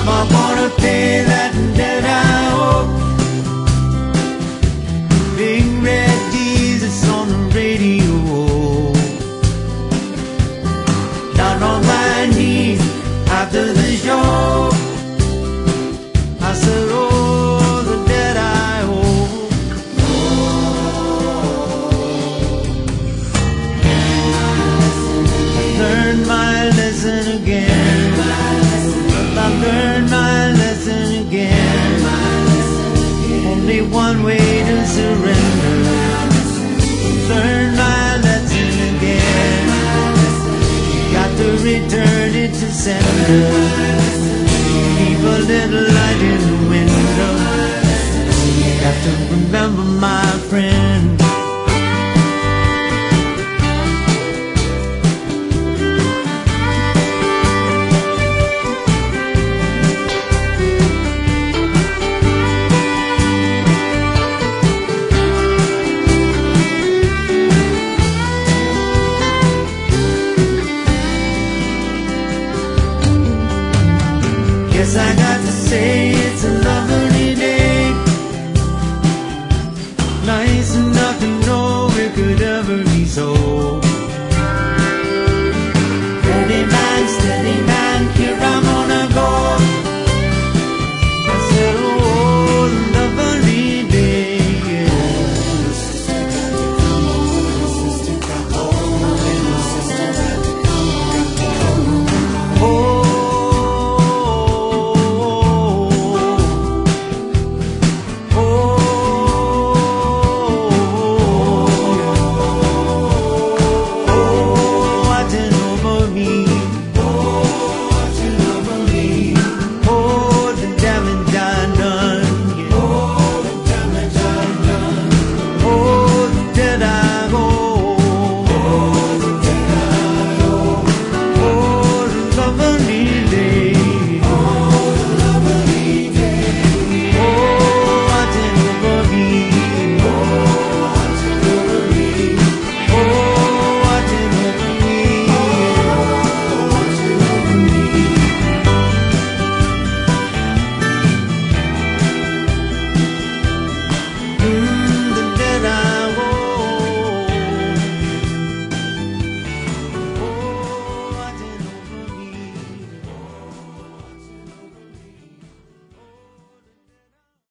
I'm gonna pay that debt I owe. Big red Jesus on the radio. Down on my knees after the show, I said, oh, the debt I owe. I learned my lesson again. I learned my lesson again. Only one way to surrender. Learn my lesson again. Got to return it to sender. Keep a little light in the window. Got to remember, my friend. Guess I got to say it's a